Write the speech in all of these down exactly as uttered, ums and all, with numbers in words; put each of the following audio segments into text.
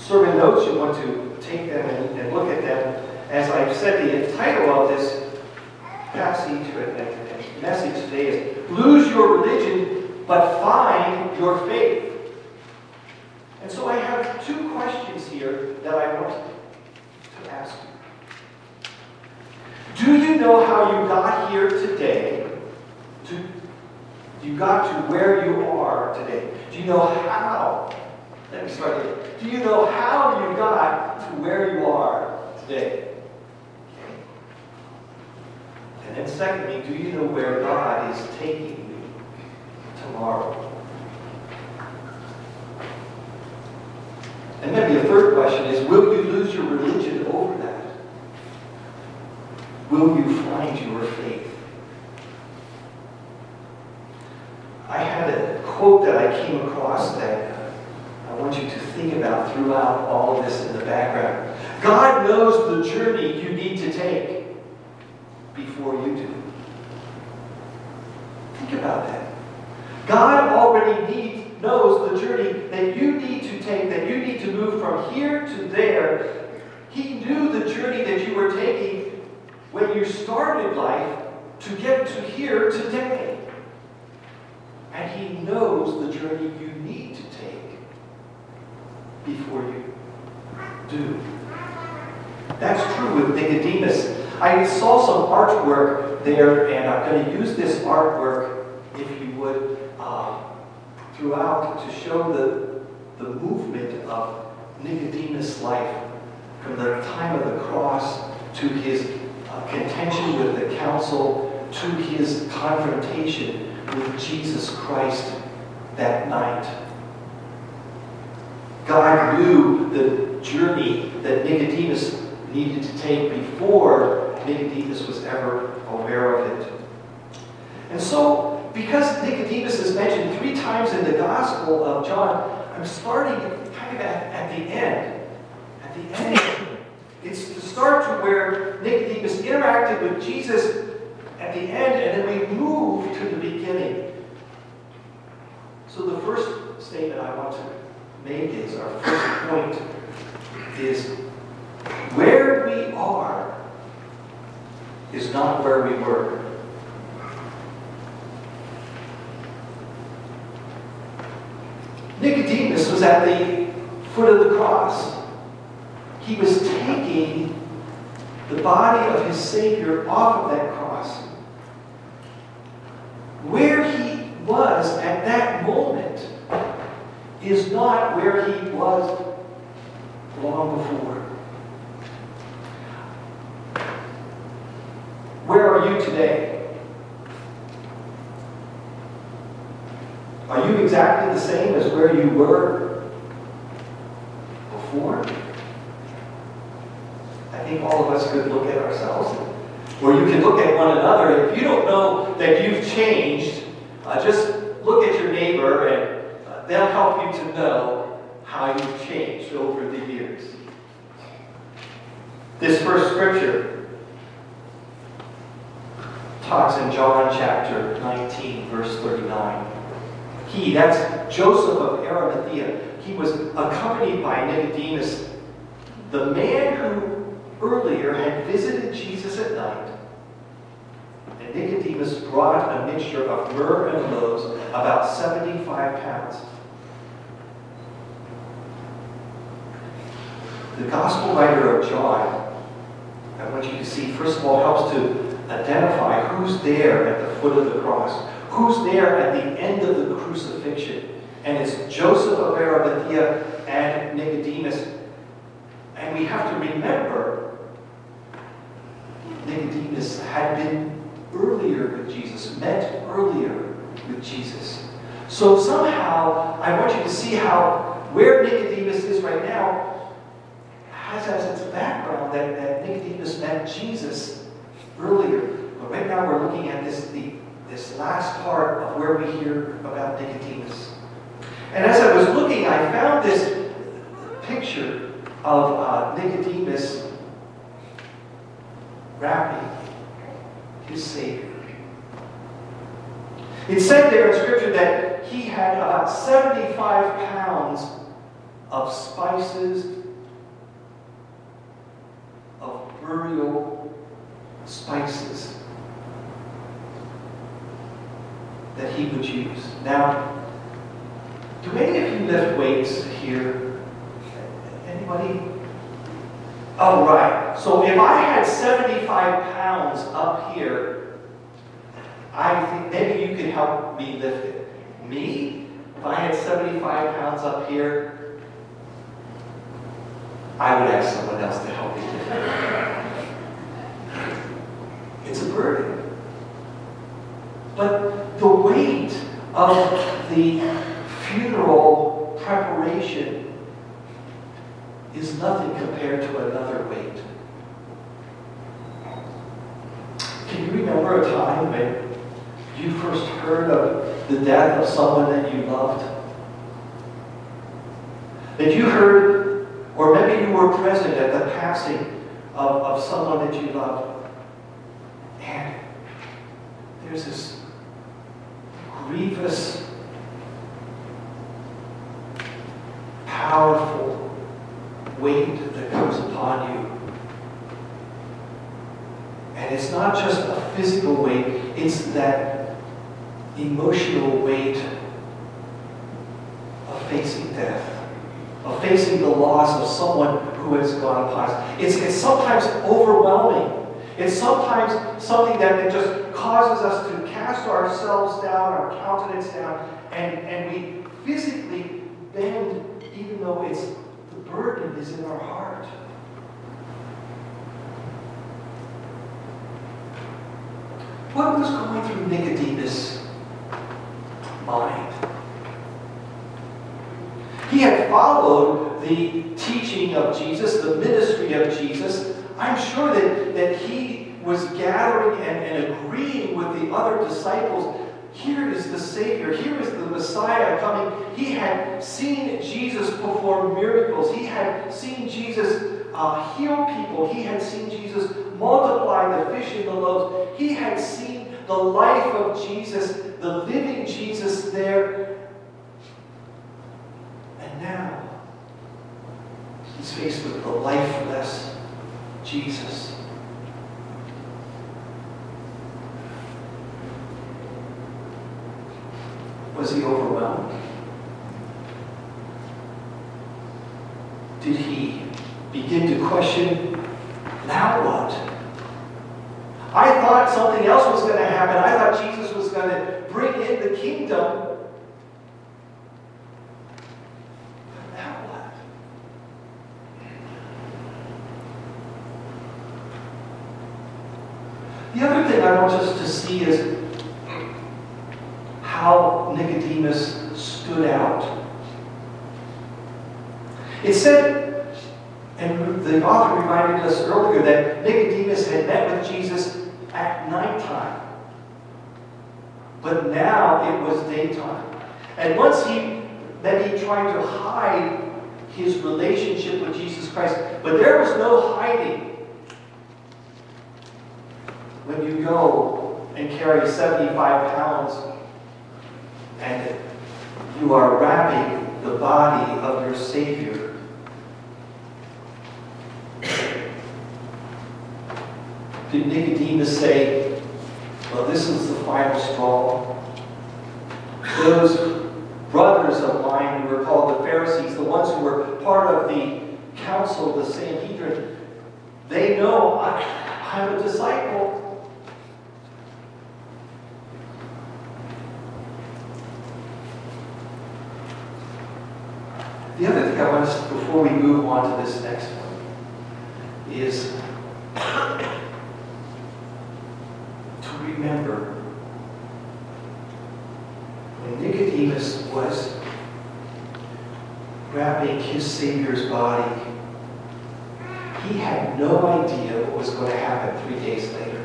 sermon notes, you want to take them and, and look at them. As I've said, the title of this passage and message today is Lose Your Religion, but Find Your Faith. And so I have two questions here that I want to ask you. Do you know how you got here today? To, you got to where you are today? Do you know how? Let me start here. Do you know how you got to where you are today? And then secondly, do you know where God is taking you tomorrow? And maybe a third question is, will you lose your religion over that? Will you find your faith? I had a quote that I came across that uh, I want you to think about throughout all of this in the background. God knows the journey you need to take before you do. Think about that. God already needs, knows the journey that you need to take, that you need to move from here to there. He knew the journey that you were taking when you started life to get to here today. And He knows the journey you need to take before you do. That's true with Nicodemus. I saw some artwork there, and I'm going to use this artwork, if you would, uh, throughout to show the, the movement of Nicodemus' life from the time of the cross to his uh, contention with the council to his confrontation with Jesus Christ that night. God knew the journey that Nicodemus needed to take before Nicodemus was ever aware of it. And so, because Nicodemus is mentioned three times in the Gospel of John, I'm starting kind of at, at the end. At the end. It's to start to where Nicodemus interacted with Jesus at the end, and then we move to the beginning. So the first statement I want to make is, our first point is, where we are is not where we were. Nicodemus was at the foot of the cross. He was taking the body of his Savior off of that cross. Where he was at that moment is not where he was long before. Where are you today? Are you exactly the same as where you were before? I think all of us could look at ourselves, or you can look at one another. If you don't know that you've changed, uh, just look at your neighbor and uh, they'll help you to know how you've changed over the years. This first scripture talks in John chapter nineteen, verse thirty-nine. He, that's Joseph of Arimathea, he was accompanied by Nicodemus, the man who earlier had visited Jesus at night. And Nicodemus brought a mixture of myrrh and loaves, about seventy-five pounds. The gospel writer of John, I want you to see, first of all, helps to identify who's there at the foot of the cross, who's there at the end of the crucifixion. And it's Joseph of Arimathea and Nicodemus. And we have to remember, Nicodemus had been earlier with Jesus, met earlier with Jesus. So somehow, I want you to see how where Nicodemus is right now has as its background that, that Nicodemus met Jesus earlier. But right now we're looking at this, the, this last part of where we hear about Nicodemus. And as I was looking, I found this picture of uh, Nicodemus wrapping his Savior. It said there in Scripture that he had about seventy-five pounds of spices, of burial spices that he would use. Now, do any of you lift weights here? Anybody? Oh, right. So if I had seventy-five pounds up here, I think maybe you could help me lift it. Me? If I had seventy-five pounds up here, I would ask someone else to help me lift it. It's a burden. But the weight of the funeral preparation is nothing compared to another weight. Can you remember a time when you first heard of the death of someone that you loved? That you heard, or maybe you were present at the passing of, of someone that you loved. And there's this grievous, powerful weight that comes upon you. And it's not just a physical weight, it's that emotional weight of facing death, of facing the loss of someone who has gone past. It's, it's sometimes overwhelming. It's sometimes something that it just causes us to cast ourselves down, our countenance down, and, and we physically bend, even though it's the burden is in our heart. What was going through Nicodemus' mind? He had followed the teaching of Jesus, the ministry of Jesus. I'm sure that, that he was gathering and, and agreeing with the other disciples. Here is the Savior. Here is the Messiah coming. He had seen Jesus perform miracles. He had seen Jesus uh, heal people. He had seen Jesus multiply the fish and the loaves. He had seen the life of Jesus, the living Jesus there. And now, he's faced with the lifeless Jesus. Was he overwhelmed? Did he begin to question, now what? I thought something else was going to happen. I thought Jesus was going to bring in the kingdom. But now what? The other thing I want us to see is how Nicodemus stood out. It said, and the author reminded us earlier, that Nicodemus had met with Jesus at nighttime. But now it was daytime. And once he, then he tried to hide his relationship with Jesus Christ. But there was no hiding when you go and carry seventy-five pounds and you are wrapping the body of your Savior. Did Nicodemus say, well, this is the final straw? Those brothers of mine who were called the Pharisees, the ones who were part of the council, the Sanhedrin, they know I, I'm a disciple. The other thing I want us, before we move on to this next one, is to remember when Nicodemus was wrapping his Savior's body, he had no idea what was going to happen three days later.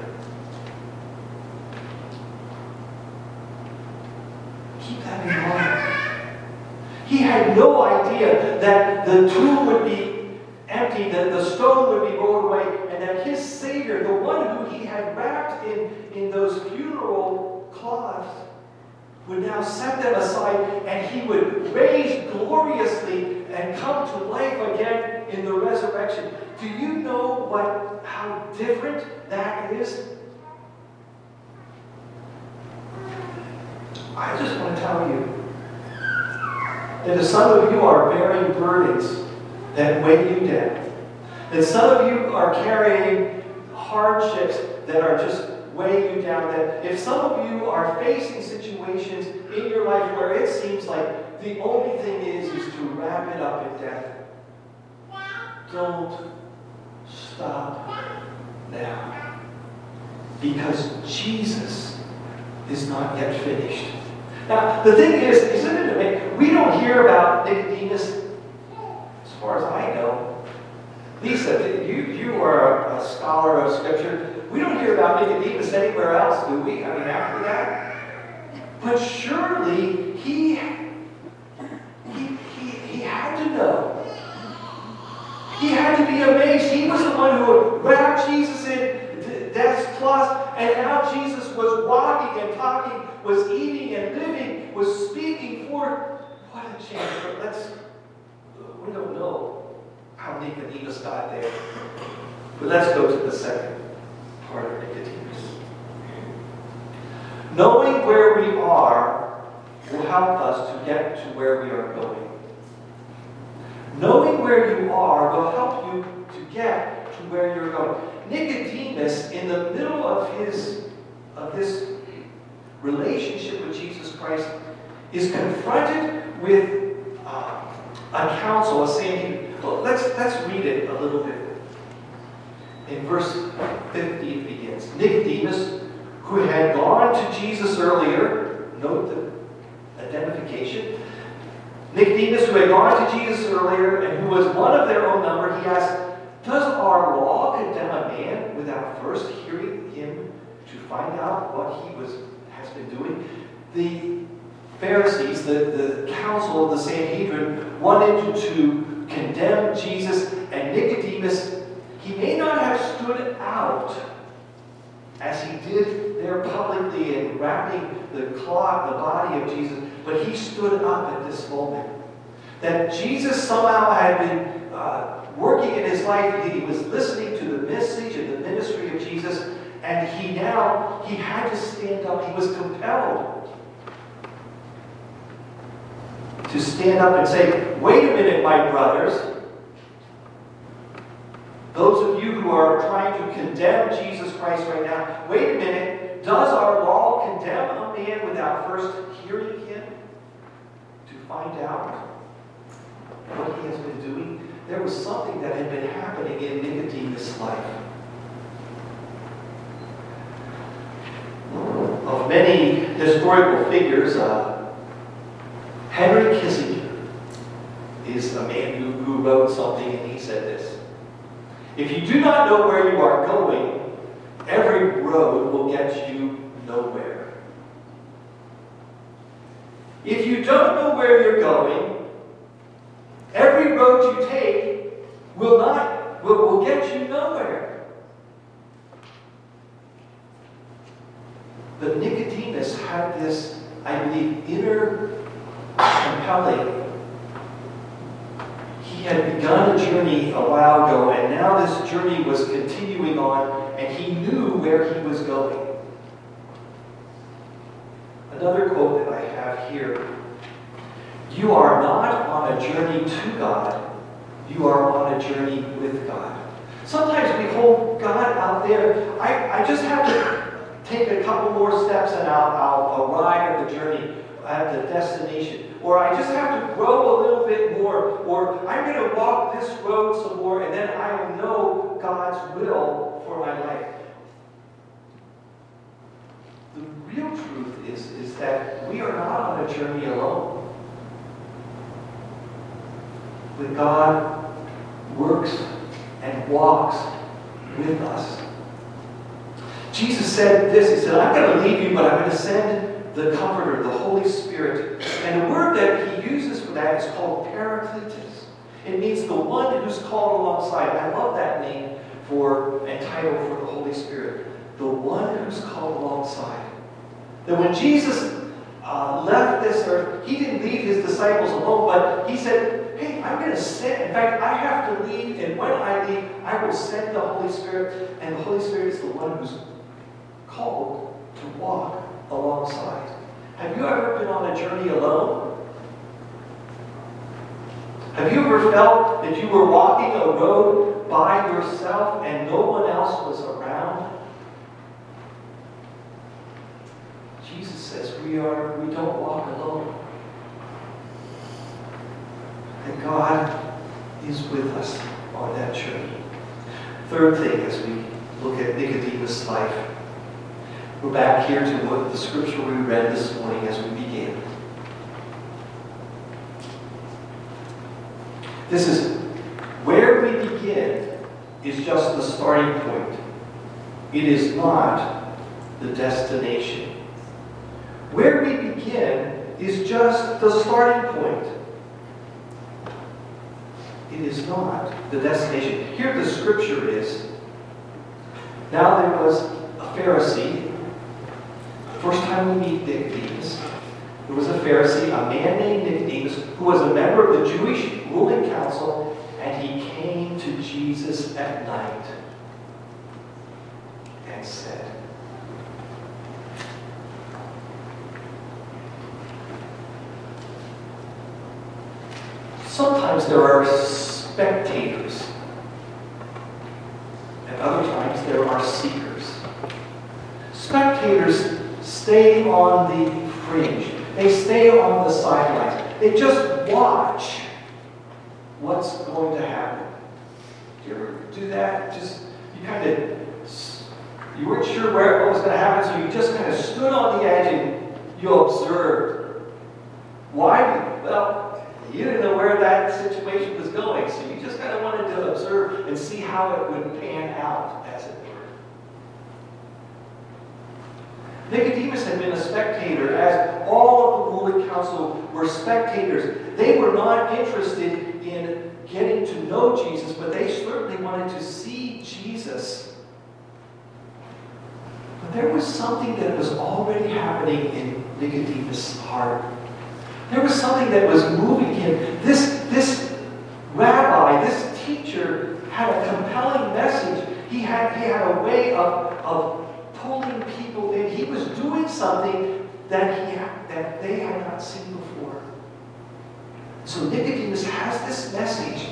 Keep that in mind. He had no idea that the tomb would be empty, that the stone would be rolled away, and that his Savior, the one who he had wrapped in, in those funeral cloths, would now set them aside, and he would raise gloriously and come different that is? I just want to tell you that if some of you are bearing burdens that weigh you down, that some of you are carrying hardships that are just weighing you down, that if some of you are facing situations in your life where it seems like the only thing is, is to wrap it up in death, don't stop now. Because Jesus is not yet finished. Now, the thing is, isn't it amazing? We don't hear about Nicodemus, as far as I know. Lisa, you, you are a, a scholar of Scripture. We don't hear about Nicodemus anywhere else, do we? I mean, after that? But surely he, he, he, he had to know. He had to be amazed. He was the one who would wrap Jesus in death's plus, and now Jesus was walking and talking, was eating and living, was speaking forth. What a chance. But let's, we don't know how Nicodemus got there. But let's go to the second part of Nicodemus. Knowing where we are will help us to get to where we are going. Knowing where you are will help you to get to where you're going. Nicodemus, in the middle of his of this relationship with Jesus Christ, is confronted with uh, a council, a saying. Well, let's let's read it a little bit. In verse fifty, it begins. Nicodemus, who had gone to Jesus earlier, note the identification. Nicodemus, who had gone to Jesus earlier and who was one of their own number, he asked, does our law condemn a man without first hearing him to find out what he was has been doing? The Pharisees, the, the council of the Sanhedrin, wanted to condemn Jesus, and Nicodemus, he may not have stood out as he did there publicly and wrapping the cloth, the body of Jesus, but he stood up at this moment. That Jesus somehow had been uh, working in his life. He was listening to the message and the ministry of Jesus, and he now, he had to stand up. He was compelled to stand up and say, wait a minute, my brothers. Those of you who are trying to condemn Jesus Christ right now, wait a minute. Does our law condemn a man without first hearing him to find out what he has been doing? There was something that had been happening in Nicodemus' life. Of many historical figures, uh, Henry Kissinger is a man who, who wrote something, and he said this. If you do not know where you are going, every road will get you nowhere. If you don't know where you're going, every road you take will not will, will get you nowhere. But Nicodemus had this, I believe, inner compelling. He had begun a journey a while ago, and now this journey was continuing on, and he knew where he was going. Another quote that I have here. You are not on a journey to God. You are on a journey with God. Sometimes we hold God out there. I, I just have to take a couple more steps and I'll, I'll arrive at the journey, at the destination. Or I just have to grow a little bit more. Or I'm going to walk this road some more, and then I will know God's will for my life. The real truth is, is that we are not on a journey alone. But God works and walks with us. Jesus said this, he said, I'm going to leave you, but I'm going to send the Comforter, the Holy Spirit. And the word that he uses for that is called Paracletus. It means the one who's called alongside. I love that name for and title for the Holy Spirit. The one who's called alongside. That when Jesus uh, left this earth, he didn't leave his disciples alone, but he said, hey, I'm going to send, in fact, I have to leave, and when I leave, I will send the Holy Spirit, and the Holy Spirit is the one who's called to walk alongside. Have you ever been on a journey alone? Have you ever felt that you were walking a road by yourself and no one else was around? Jesus says we are, we don't walk alone. And God is with us on that journey. Third thing, as we look at Nicodemus' life, we're back here to what the scripture we read this morning as we began. This is where we begin is just the starting point. It is not the destination. Where we begin is just the starting point. It is not the destination. Here the scripture is. Now there was a Pharisee. The first time we meet Nicodemus, there was a Pharisee, a man named Nicodemus, who was a member of the Jewish ruling council, and he came to Jesus at night and said, sometimes there are spectators, and other times there are seekers. Spectators stay on the fringe. They stay on the sidelines. They just watch what's going to happen. Do you ever do that? Just, you kind of, you weren't sure where what was going to happen, so you just kind of stood on the edge and you observed. Why? Well, you didn't know where that situation was going, so you just kind of wanted to observe and see how it would pan out, as it were. Nicodemus had been a spectator, as all of the ruling council were spectators. They were not interested in getting to know Jesus, but they certainly wanted to see Jesus. But there was something that was already happening in Nicodemus' heart. There was something that was moving him. This, this rabbi, this teacher, had a compelling message. He had, he had a way of, of pulling people in. He was doing something that, he had, that they had not seen before. So Nicodemus has this message.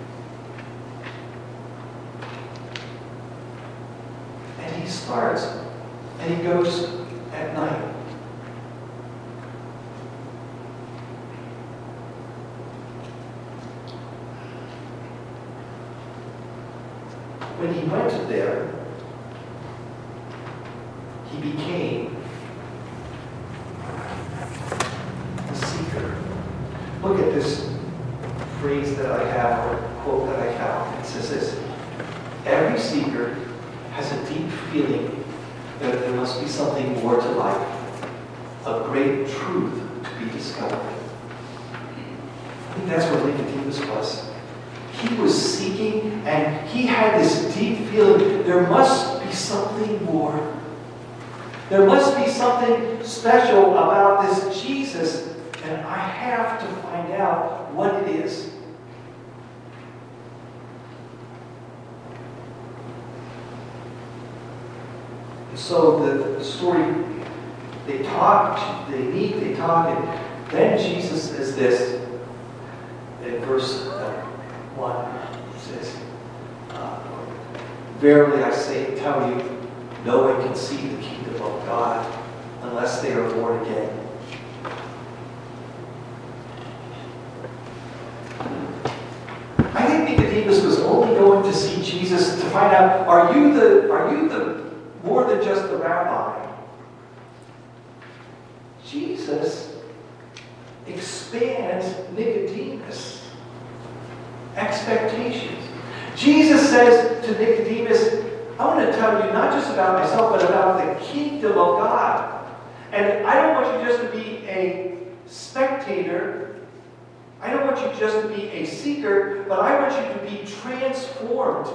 And he starts, and he goes at night. When he went there, he became the seeker. Look at this phrase that I have, or quote that I found. It says this: every seeker has a deep feeling that there must be something more to life, a great truth to be discovered. I think that's what Nicodemus was. He was seeking, and he had this deep feeling, there must be something more. There must be something special about this Jesus, and I have to find out what it is. And so the, the story, they talk, they meet, they talk, and then Jesus says this in verse one. It says, uh, verily I say, tell you, no one can see the kingdom of God unless they are born again. I think Nicodemus was only going to see Jesus to find out, are you the, are you the more than just the rabbi? Jesus expands Nicodemus' expectations. Jesus says to Nicodemus, I want to tell you not just about myself, but about the kingdom of God. And I don't want you just to be a spectator. I don't want you just to be a seeker, but I want you to be transformed.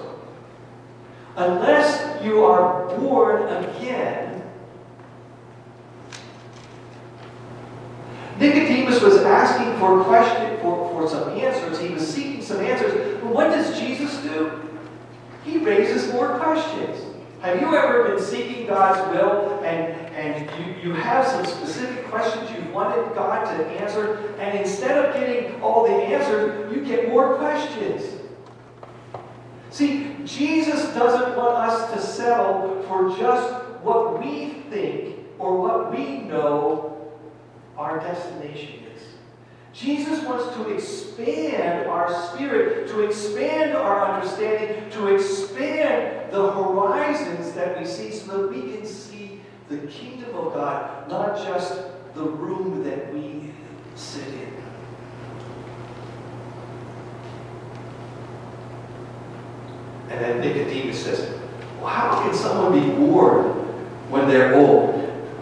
Unless you are born again. Nicodemus was asking for question, for, for some answers. He was seeking some answers. But what does Jesus do? He raises more questions. Have you ever been seeking God's will and, and you, you have some specific questions you wanted God to answer, and instead of getting all the answers, you get more questions? See, Jesus doesn't want us to settle for just what we think or what we know our destination is. Jesus wants to expand our spirit, to expand our understanding, to expand the horizons that we see so that we can see the kingdom of God, not just the room that we sit in. And then Nicodemus says, well, how can someone be bored when they're old?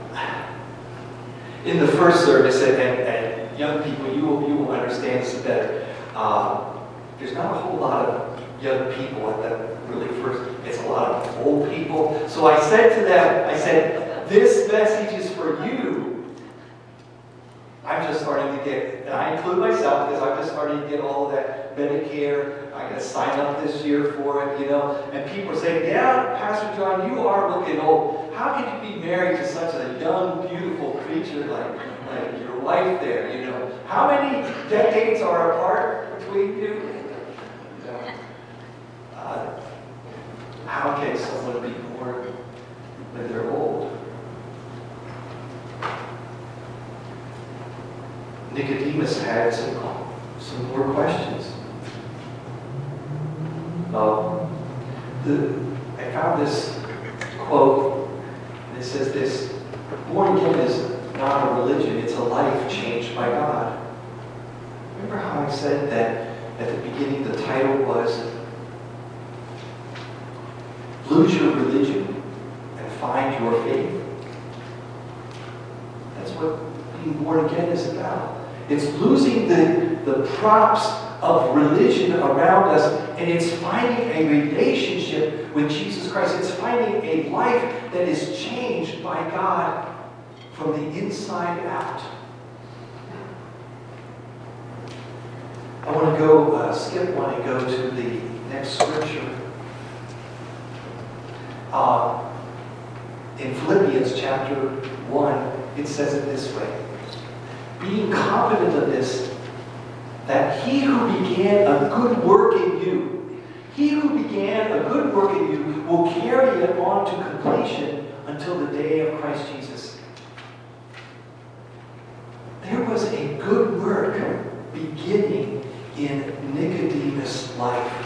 In the first service, and, and, and young people, you will, you will understand this better. Uh, there's not a whole lot of young people at the really first, it's a lot of old people. So I said to them, I said, this message is for you. I'm just starting to get, and I include myself because I'm just starting to get all of that Medicare. I got to sign up this year for it, you know. And people are saying, yeah, Pastor John, you are looking old. How can you be married to such a young, beautiful creature like, like your wife there, you know? How many decades are apart between you? You know? Uh, how can someone be born when they're old? Nicodemus had some, some more questions. Um, the, I found this quote, and it says this: born again is not a religion, it's a life changed by God. Remember how I said that at the beginning the title was Lose Your Religion and Find Your Faith? That's what being born again is about. It's losing the, the props of religion around us, and it's finding a relationship with Jesus Christ. It's finding a life that is changed by God from the inside out. I want to go, uh, skip one and go to the next scripture. Uh, in Philippians chapter one, it says it this way: being confident of this, that he who began a good work in you, he who began a good work in you will carry it on to completion until the day of Christ Jesus. There was a good work beginning in Nicodemus' life.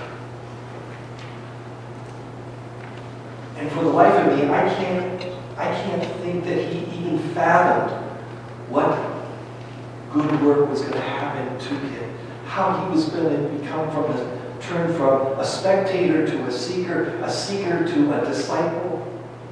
And for the life of me, I can't, I can't think that he even fathomed what good work was going to happen to him. How he was going to become from a, turn from a spectator to a seeker, a seeker to a disciple.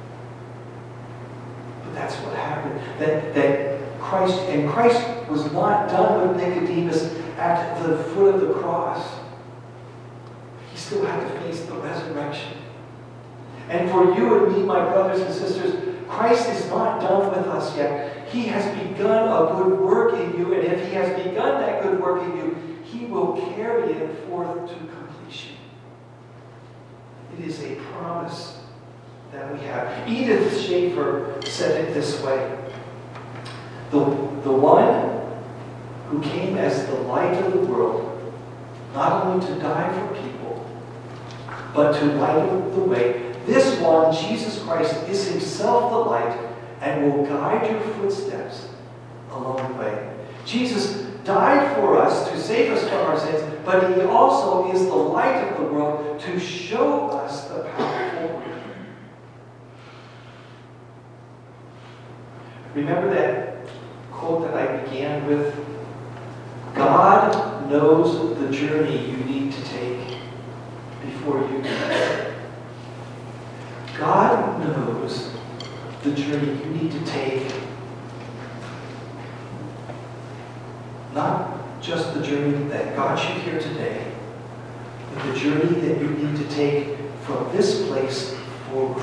But that's what happened. That, that Christ, and Christ was not done with Nicodemus at the foot of the cross. He still had to face the resurrection. And for you and me, my brothers and sisters, Christ is not done with us yet. He has begun a good work in you, and if he has begun that good work in you, he will carry it forth to completion. It is a promise that we have. Edith Schaefer said it this way: The, the one who came as the light of the world, not only to die for people, but to light the way. This one, Jesus Christ, is himself the light and will guide your footsteps along the way. Jesus died for us to save us from our sins, but he also is the light of the world to show us the path forward. Remember that quote that I began with? God knows the journey you need to take before you do. God knows the journey you need to take. Not just the journey that got you here today, but the journey that you need to take from this place forward.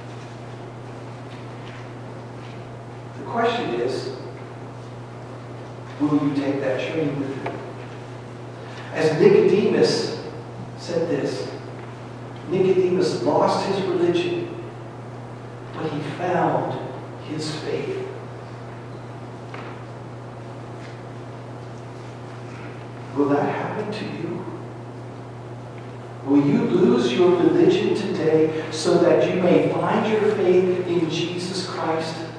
The question is, will you take that journey with you? As Nicodemus said this, Nicodemus lost his religion, but he found his faith. Will that happen to you? Will you lose your religion today so that you may find your faith in Jesus Christ?